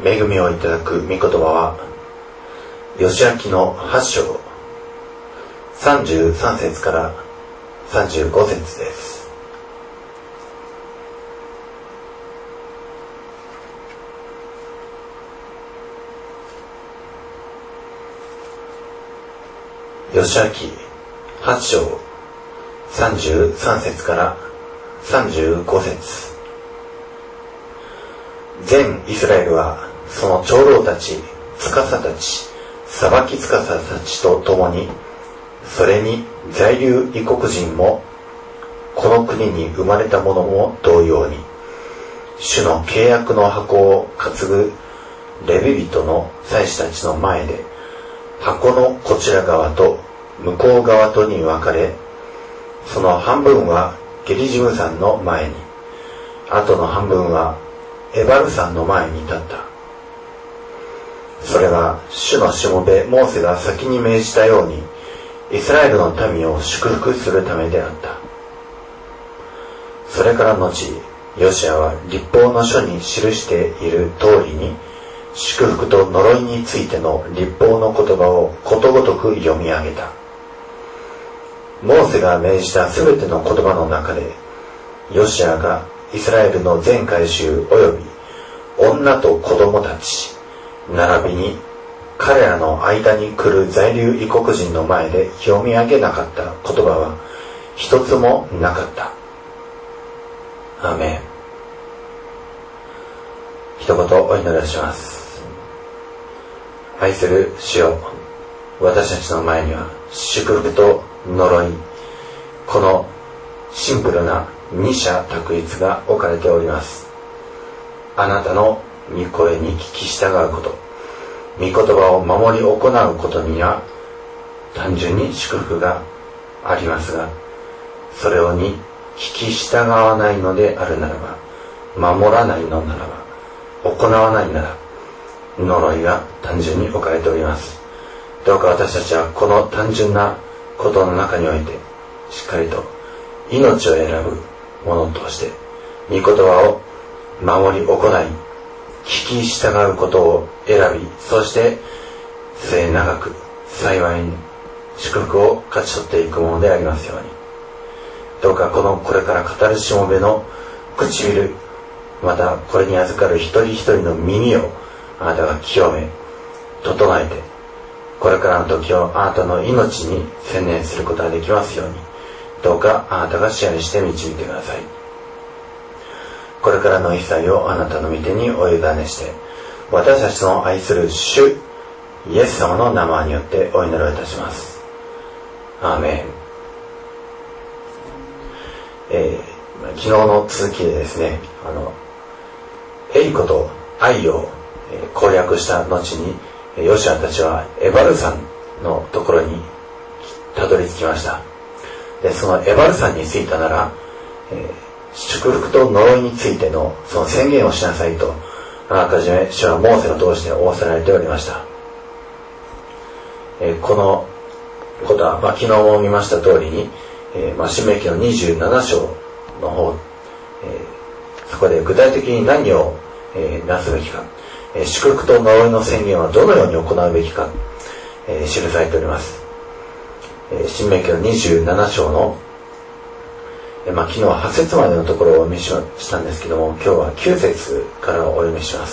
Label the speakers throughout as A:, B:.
A: 恵みをいただく御言葉は、吉明の8章33節から35節です。吉明8章33節から35節。全イスラエルはその長老たち、司たち、裁き司たちと共に、それに在留異国人も、この国に生まれた者も同様に、主の契約の箱を担ぐレビ人の祭司たちの前で、箱のこちら側と向こう側とに分かれ、その半分はゲリジム山の前に、あとの半分はエバル山の前に立った。それは主のしもべモーセが先に命じたように、イスラエルの民を祝福するためであった。それから後、ヨシアは律法の書に記している通りに、祝福と呪いについての律法の言葉をことごとく読み上げた。モーセが命じたすべての言葉の中で、ヨシアがイスラエルの全会衆および女と子供たち、並びに彼らの間に来る在留異国人の前で読み上げなかった言葉は一つもなかった。アーメン。一言お祈りをします。愛する主よ、私たちの前には祝福と呪い、このシンプルな二者択一が置かれております。あなたの御声に聞き従うこと、御言葉を守り行うことには単純に祝福がありますが、それをに聞き従わないのであるならば、守らないのならば、行わないなら呪いが単純に置かれております。どうか私たちはこの単純なことの中においてしっかりと命を選ぶものとして御言葉を守り行い、聞き従うことを選び、そして末永く幸いに祝福を勝ち取っていくものでありますように。どうかこれから語るしもべの唇、またこれに預かる一人一人の耳をあなたが清め整えて、これからの時をあなたの命に専念することができますように、どうかあなたが支配して導いてください。これからの一切をあなたの御手にお委ねして、私たちの愛する主イエス様の名前によってお祈りをいたします。アーメン。昨日の続きでですね、エリコとアイを攻略した後に、ヨシアたちはエバル山のところにたどり着きました。で、そのエバル山に着いたなら、祝福と呪いについてのその宣言をしなさいと、あらかじめ主はモーセを通して仰せられておりました。このことは、昨日も見ました通りに、申命記の27章の方、そこで具体的に何を、なすべきか、祝福と呪いの宣言はどのように行うべきか、記されております。申命記の27章の、昨日は8節までのところをお読みしたんですけども、今日は9節からお読みします。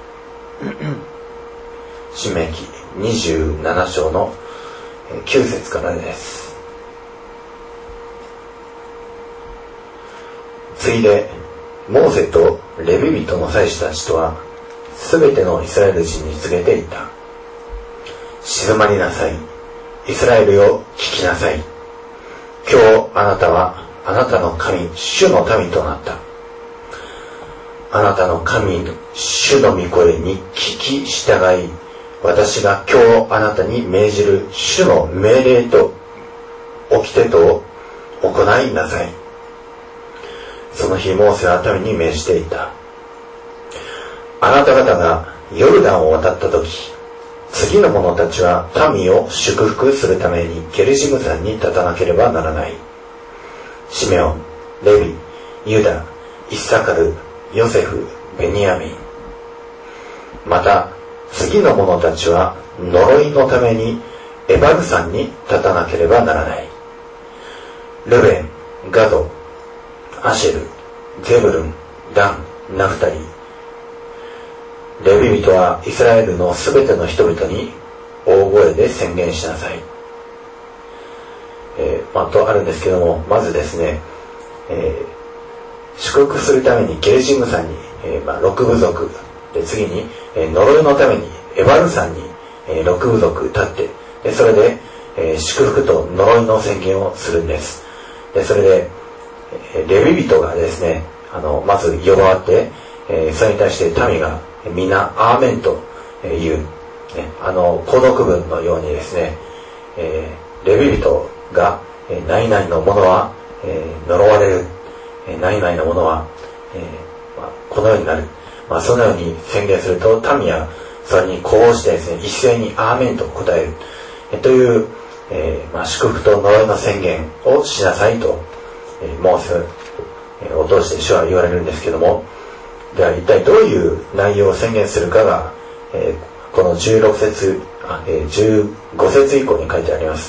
A: 申命記27章の9節からです。ついでモーセとレビ人の祭司たちとはすべてのイスラエル人に告げていた。静まりなさい。イスラエルよ、聞きなさい。今日あなたはあなたの神、主の民となった。あなたの神、主の御声に聞き従い、私が今日あなたに命じる主の命令と掟とを行いなさい。その日モーセは民に命じていた。あなた方がヨルダンを渡った時、次の者たちは民を祝福するためにゲリジム山に立たなければならない。シメオン、レビ、ユダ、イッサカル、ヨセフ、ベニヤミン。 また次の者たちは呪いのためにエバル山に立たなければならない。ルベン、ガド、アシェル、ゼブルン、ダン、ナフタリ。レビ人はイスラエルのすべての人々に大声で宣言しなさい。とあるんですけども、まずですね、祝福するためにゲルジム山に、6部族で、次に、呪いのためにエバル山に、6部族立って、でそれで、祝福と呪いの宣言をするんです。でそれで、レビ人がですね、まず呼ばわって、それに対して民が皆アーメンと言う、購読文のようにですね、レビ人が何々のものは呪われる、何々のものはこのようになる、そのように宣言すると民はそれに呼応してですね、一斉にアーメンと答えるという、祝福と呪いの宣言をしなさいと、モーセを通して主は言われるんですけども、では一体どういう内容を宣言するかが、この15節以降に書いてあります。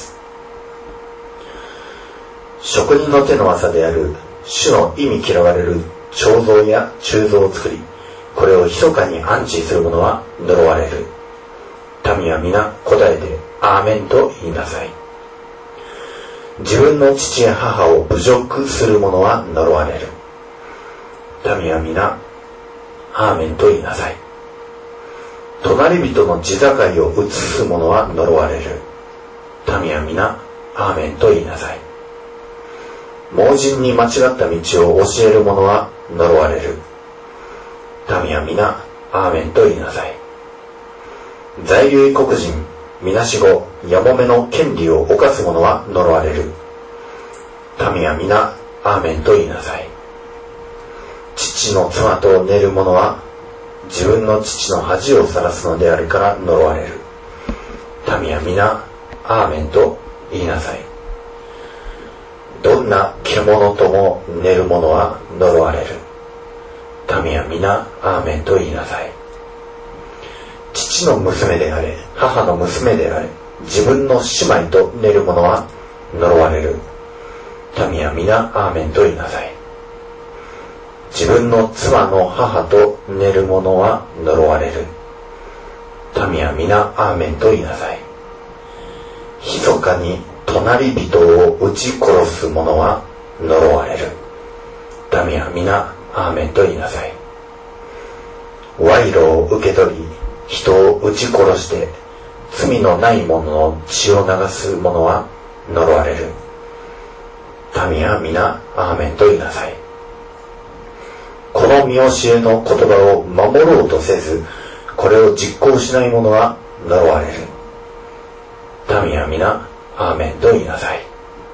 A: 職人の手の技である主の意味嫌われる彫像や鋳造を作り、これを密かに安置する者は呪われる。民は皆答えてアーメンと言いなさい。自分の父や母を侮辱する者は呪われる。民は皆アーメンと言いなさい。隣人の地境を移す者は呪われる。民は皆アーメンと言いなさい。盲人に間違った道を教える者は呪われる。民は皆アーメンと言いなさい。在留異国人、みなしご、やもめの権利を犯す者は呪われる。民は皆アーメンと言いなさい。父の妻と寝る者は自分の父の恥をさらすのであるから呪われる。民は皆アーメンと言いなさい。どんな獣とも寝る者は呪われる。民は皆アーメンと言いなさい。父の娘であれ、母の娘であれ、自分の姉妹と寝る者は呪われる。民は皆アーメンと言いなさい。自分の妻の母と寝る者は呪われる。民は皆アーメンと言いなさい。密かに隣人を撃ち殺す者は呪われる。民は皆アーメンと言いなさい。賄賂を受け取り、人を撃ち殺して罪のない者の血を流す者は呪われる。民は皆アーメンと言いなさい。この見教えの言葉を守ろうとせず、これを実行しない者は呪われる。民は皆アーメンと言いなさい。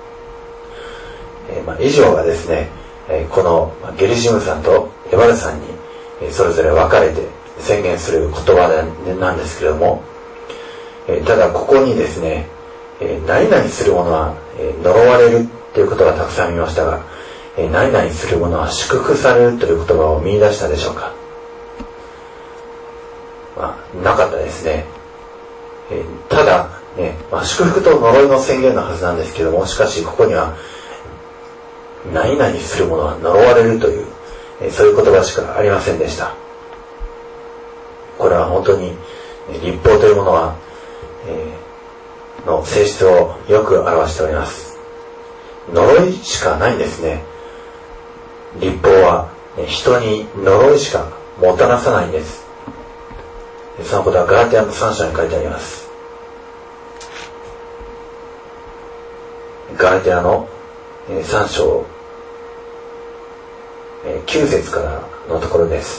A: 以上がですね、このゲリジム山とエバル山にそれぞれ分かれて宣言する言葉なんですけれども、ただここにですね、何々する者は呪われるということがたくさん見ましたが、何々する者は祝福されるという言葉を見出したでしょうか。なかったですね。ただね、祝福と呪いの宣言のはずなんですけども、しかしここには何々する者は呪われるという、そういう言葉しかありませんでした。これは本当に律法というものは、の性質をよく表しております。呪いしかないんですね。律法は人に呪いしかもたらさないんです。そのことはガラティアの3章に書いてあります。ガラティアの3章9節からのところです。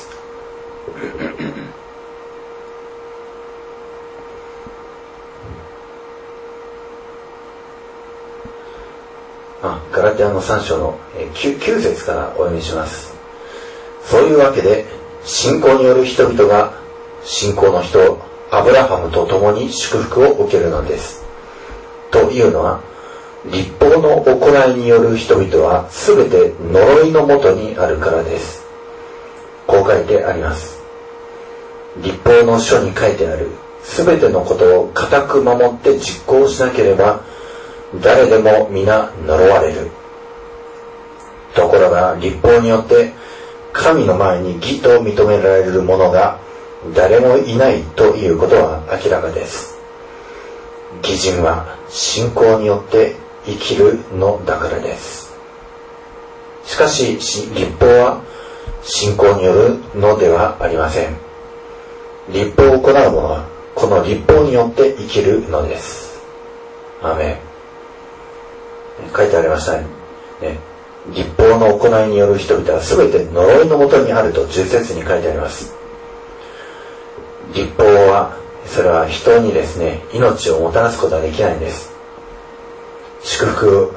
A: ガラティアの3章の 9節からお読みします。そういうわけで信仰による人々が信仰の人アブラハムと共に祝福を受けるのです。というのは、律法の行いによる人々はすべて呪いのもとにあるからです。こう書いてあります。 律法の書に書いてあるすべてのことを固く守って実行しなければ、誰でも皆呪われる。ところが律法によって神の前に義と認められる者が誰もいないということは明らかです。義人は信仰によって生きるのだからです。しかし律法は信仰によるのではありません。律法を行う者はこの律法によって生きるのです。アーメン。書いてありましたね。律法の行いによる人々は全て呪いのもとにあると10節に書いてあります。律法は、それは人にですね、命をもたらすことはできないんです。祝福、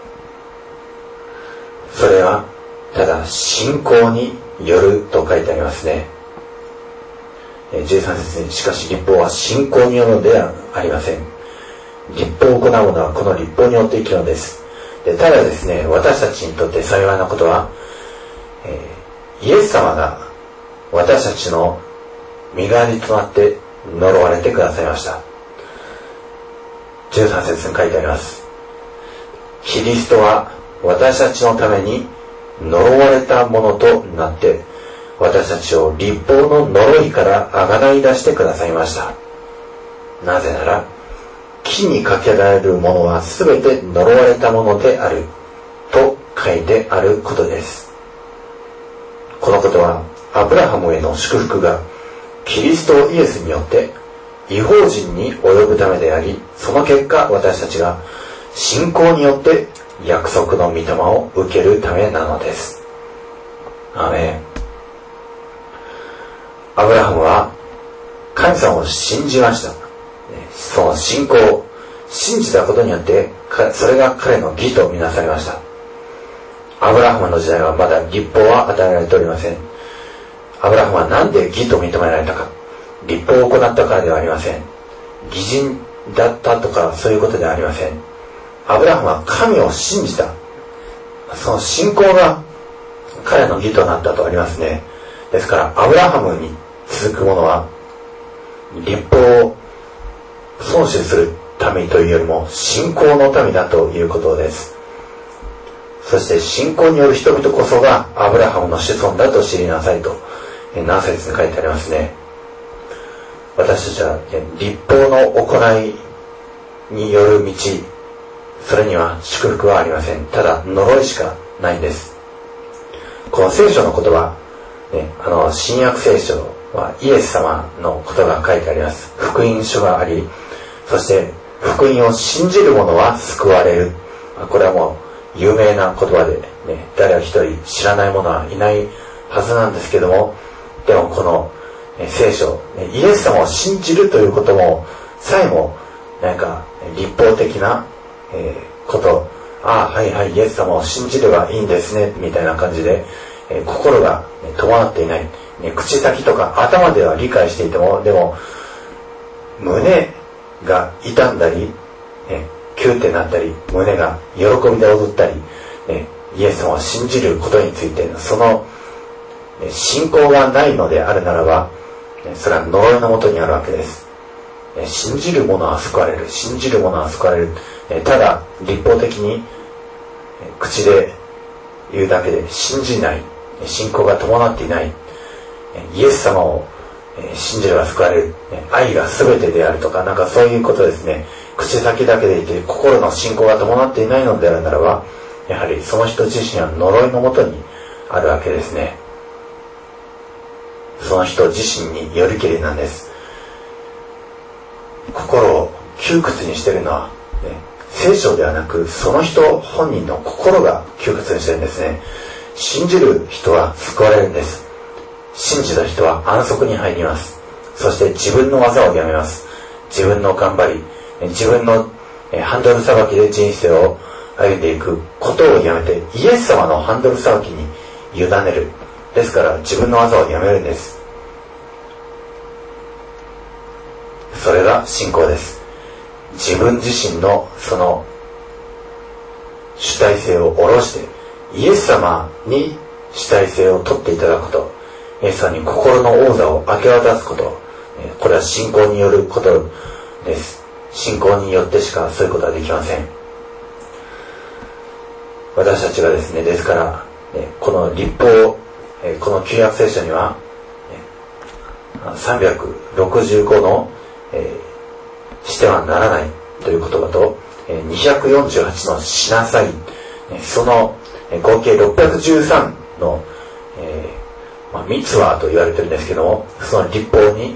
A: それはただ信仰によると書いてありますね。13節に、しかし律法は信仰によるのではありません。律法を行う者はこの律法によって生きるのです。で、ただですね、私たちにとって幸いなことは、イエス様が私たちの身代わりとなって呪われてくださいました。13節に書いてあります。キリストは私たちのために呪われたものとなって、私たちを律法の呪いからあがない出してくださいました。なぜなら、木にかけられるものはすべて呪われたものであると書いてあることです。このことはアブラハムへの祝福がキリストイエスによって異邦人に及ぶためであり、その結果私たちが信仰によって約束の御霊を受けるためなのです。アーメン。アブラハムは神様を信じました。その信仰を信じたことによってそれが彼の義とみなされました。アブラハムの時代はまだ律法は与えられておりません。アブラハムは何で義と認められたか、律法を行ったからではありません。義人だったとかそういうことではありません。アブラハムは神を信じた、その信仰が彼の義となったとありますね。ですからアブラハムに続く者は律法を遵守する民というよりも信仰の民だということです。そして信仰による人々こそがアブラハムの子孫だと知りなさいと何節に書いてありますね。私たちは律法の行いによる道、それには祝福はありません。ただ呪いしかないんです。この聖書の言葉、新約聖書はイエス様のことが書いてあります。福音書があり、そして福音を信じる者は救われる。これはもう有名な言葉で、誰一人知らない者はいないはずなんですけども、でもこの聖書、イエス様を信じるということもさえもなんか立法的なこと、はいはい、イエス様を信じればいいんですねみたいな感じで、心が伴っていない、口先とか頭では理解していても、でも胸が痛んだり、キューってなったり、胸が喜びで踊ったり、イエス様を信じることについてその信仰がないのであるならば、それは呪いのもとにあるわけです。信じる者は救われる、信じる者は救われる。ただ立法的に口で言うだけで信じない、信仰が伴っていない、イエス様を信じれば救われる、愛が全てであるとか、なんかそういうことですね。口先だけでいて心の信仰が伴っていないのであるならば、やはりその人自身は呪いのもとにあるわけですね。その人自身によりけりなんです。心を窮屈にしているのは、聖書ではなくその人本人の心が窮屈にしているんですね。信じる人は救われるんです。信じた人は安息に入ります。そして自分の技をやめます。自分の頑張り、自分のハンドルさばきで人生を歩んでいくことをやめて、イエス様のハンドルさばきに委ねる。ですから自分の技をやめるんです。それが信仰です。自分自身のその主体性を下ろして、イエス様に主体性を取っていただくこと、 イエス様に心の王座を明け渡すこと、これは信仰によることです。信仰によってしかそういうことはできません。私たちがですね、ですからこの律法、この旧約聖書には365のしてはならないという言葉と248のしなさい、その合計613のミツワと言われてるんですけども、その律法に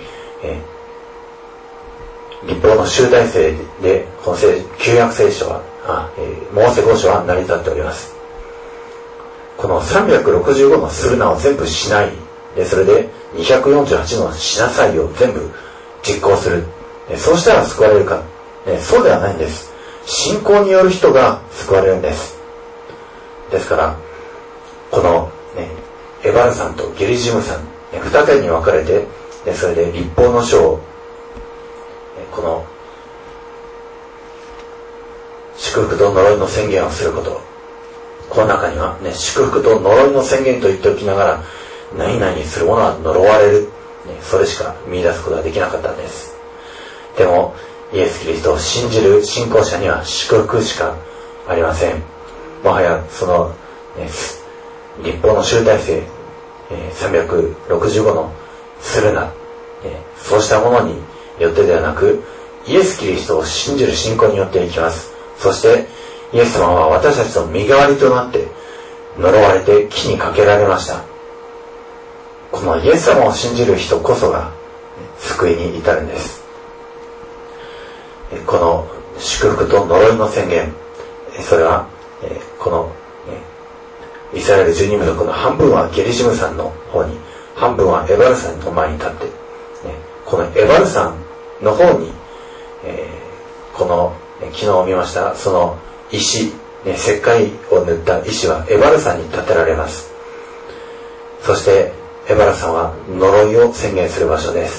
A: 律法の集大成でこの旧約聖書はモーセ五書は成り立っております。この365のするなを全部しないで、それで248のしなさいを全部実行する、そうしたら救われるか、そうではないんです。信仰による人が救われるんです。ですからこの、エバルさんとゲリジムさん、二手に分かれて、それで律法の書をこの祝福と呪いの宣言をすること、この中には、祝福と呪いの宣言と言っておきながら何々する者は呪われる、それしか見出すことができなかったんです。でもイエス・キリストを信じる信仰者には祝福しかありません。もはやその、律法の集大成、365のするな、そうしたものによってではなく、イエス・キリストを信じる信仰によっていきます。そしてイエス様は私たちの身代わりとなって呪われて木にかけられました。このイエス様を信じる人こそが救いに至るんです。この祝福と呪いの宣言、それはこのイスラエル12部のこの半分はゲリジム山の方に、半分はエバル山の前に立って、このエバル山の方に、この昨日見ましたその石、石灰を塗った石はエバル山に建てられます。そしてエバル山は呪いを宣言する場所です。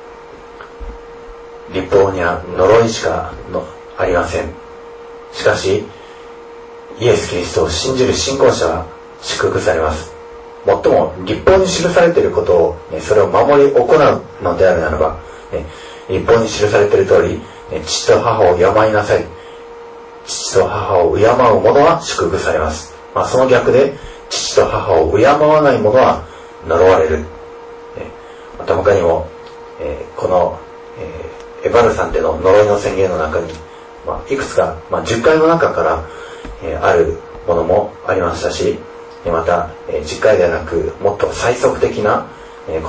A: 律法には呪いしかありません。しかしイエス・キリストを信じる信仰者は祝福されます。もっとも律法に記されていることを、それを守り行うのであるならば、律法に記されている通り、父と母を敬いなさい、父と母を敬う者は祝福されます。その逆で父と母を敬わない者は呪われる。また他にも、この、エバル山での呪いの宣言の中に、いくつか、10回の中からあるものもありましたし、また10回ではなくもっと最速的なこと、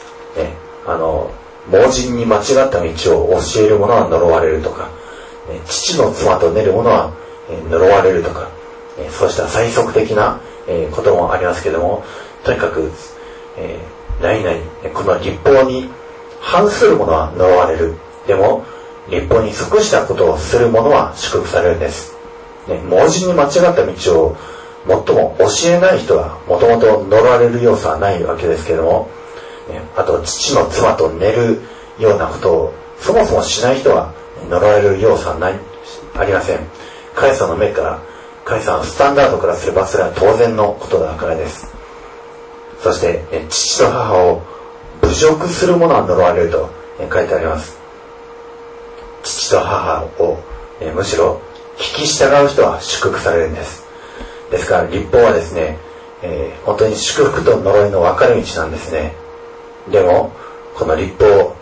A: 盲人に間違った道を教える者は呪われるとか、父の妻と寝る者は呪われるとか、そうした最速的なこともありますけれども、とにかく何々この律法に反する者は呪われる。でも律法に即したことをする者は祝福されるんです。盲人に間違った道を最も教えない人はもともと呪われる要素はないわけですけれども、あと父の妻と寝るようなことをそもそもしない人は呪われる要素はありません。神様の目から、神様のスタンダードからすればそれは当然のことだからです。そして父と母を侮辱する者は呪われると書いてあります。父と母をむしろ聞き従う人は祝福されるんです。ですから律法はですね、本当に祝福と呪いの分かれ道なんですね。でもこの律法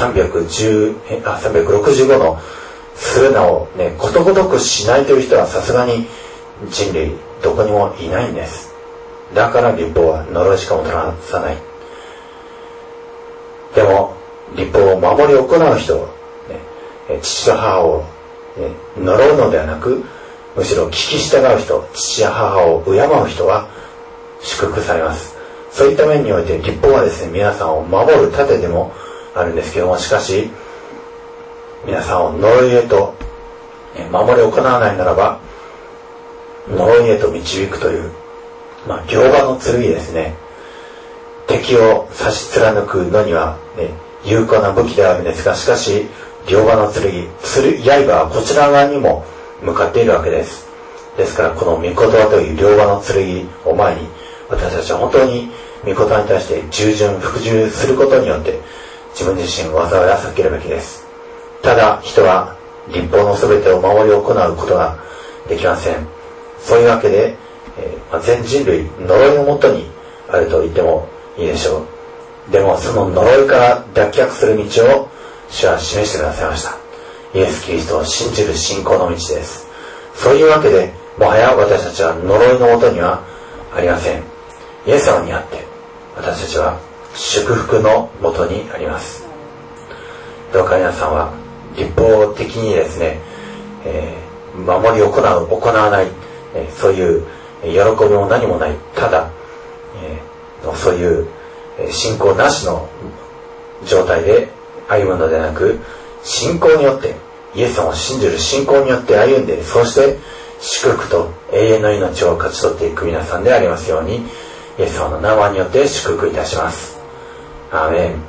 A: 365のするなをことごとくしないという人はさすがに人類どこにもいないんです。だから律法は呪いしかもたらさない。でも律法を守り行う人、父と母を呪うのではなく、むしろ聞き従う人、父や母を敬う人は祝福されます。そういった面において律法はですね、皆さんを守る盾でもあるんですけども、しかし皆さんを呪いへと守り行わないならば呪いへと導くという、両刃の剣ですね。敵を差し貫くのには、有効な武器であるんですが、しかし両刃の剣、刃はこちら側にも向かっているわけです。ですからこの御言葉という両刃の剣を前に、私たちは本当に御言葉に対して従順服従することによって自分自身を災いは避けるべきです。ただ人は律法のすべてを守り行うことができません。そういうわけで、全人類呪いのもとにあると言ってもいいでしょう。でもその呪いから脱却する道を主は示してくださいました。イエス・キリストを信じる信仰の道です。そういうわけでもはや私たちは呪いのもとにはありません。イエス様にあって私たちは祝福のもとにあります。どうか皆さんは律法的にですね、守り行わない、そういう喜びも何もない、ただ、そういう信仰なしの状態で歩むのではなく、信仰によってイエス様を信じる信仰によって歩んで、そうして祝福と永遠の命を勝ち取っていく皆さんでありますように、イエス様の名前によって祝福いたします。アーメン。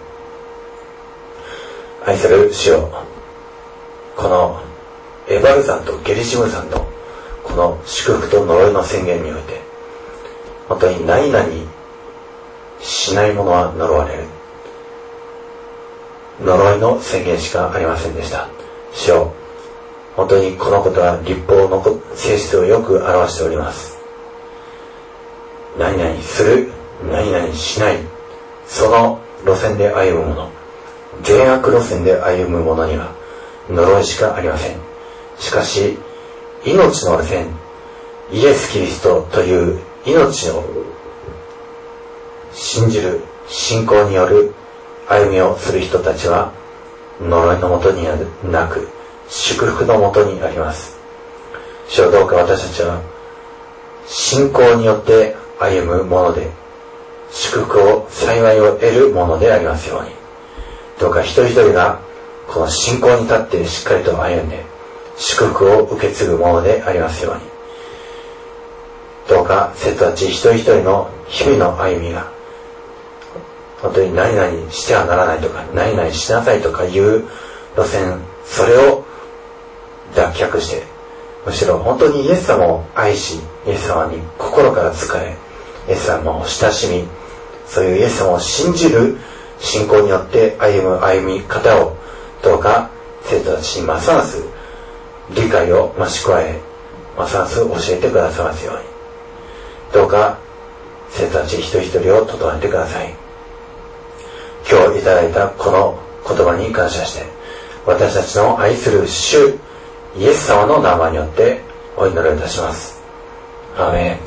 A: 愛する主よ、このエバル山とゲリジム山のこの祝福と呪いの宣言において、本当に何々しない者は呪われる、呪いの宣言しかありませんでした。主よ、本当にこのことは律法の性質をよく表しております。何々する、何々しない、その路線で歩む者、善悪路線で歩む者には呪いしかありません。しかし命の路線、イエス・キリストという命を信じる信仰による歩みをする人たちは呪いのもとになく祝福のもとにあります。主よ、どうか私たちは信仰によって歩むもので祝福を幸いを得るものでありますように、どうか一人一人がこの信仰に立ってしっかりと歩んで祝福を受け継ぐものでありますように、どうか生徒たち一人一人の日々の歩みが本当に何々してはならないとか何々しなさいとかいう路線、それを脱却して、むしろ本当にイエス様を愛し、イエス様に心から仕え、イエス様を親しみ、そういうイエス様を信じる信仰によって歩み方をどうか生徒たちにますます理解を増し加え、ますます教えてくださいますように、どうか生徒たち一人一人を整えてください。今日いただいたこの言葉に感謝して、私たちの愛する主イエス様の名前によってお祈りいたします。アーメン。